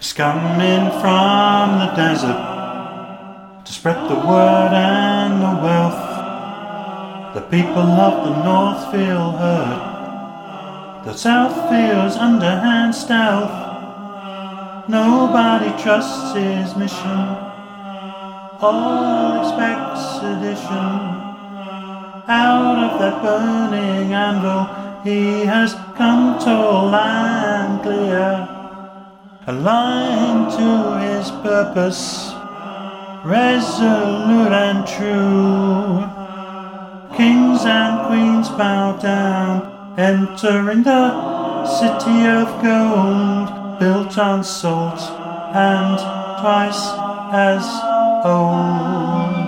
coming from the desert to spread the word and the wealth. The people of the north feel hurt, the south feels underhand stealth. Nobody trusts his mission, all expect sedition. Out of that burning anvil he has come tall and clear, aligned to his purpose, resolute and true. Kings and queens bow down, entering the city of gold, built on salt and twice as old.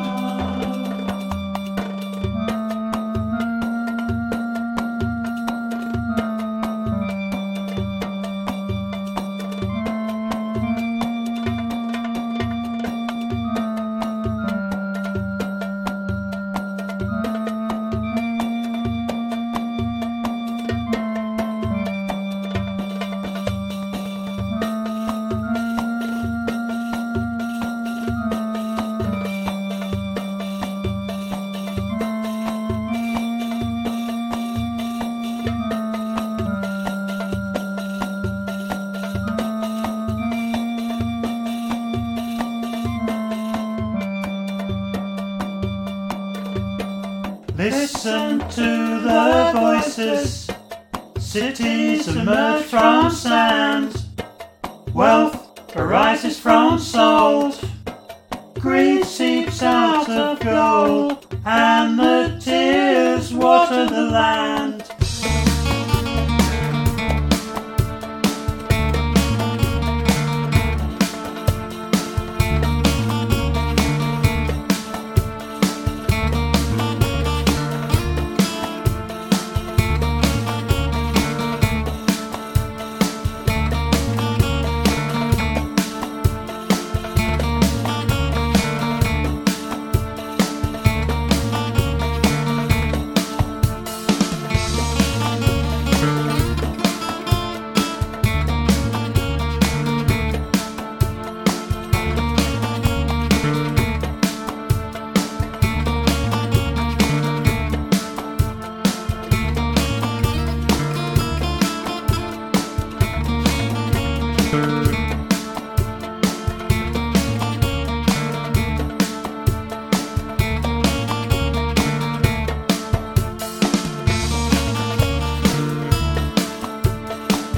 Listen to the voices, cities emerge from sand, wealth arises from salt, greed seeps out of gold, and the tears water the land.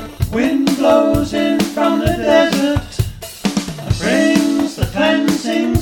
Wind blows in from the desert and brings the cleansing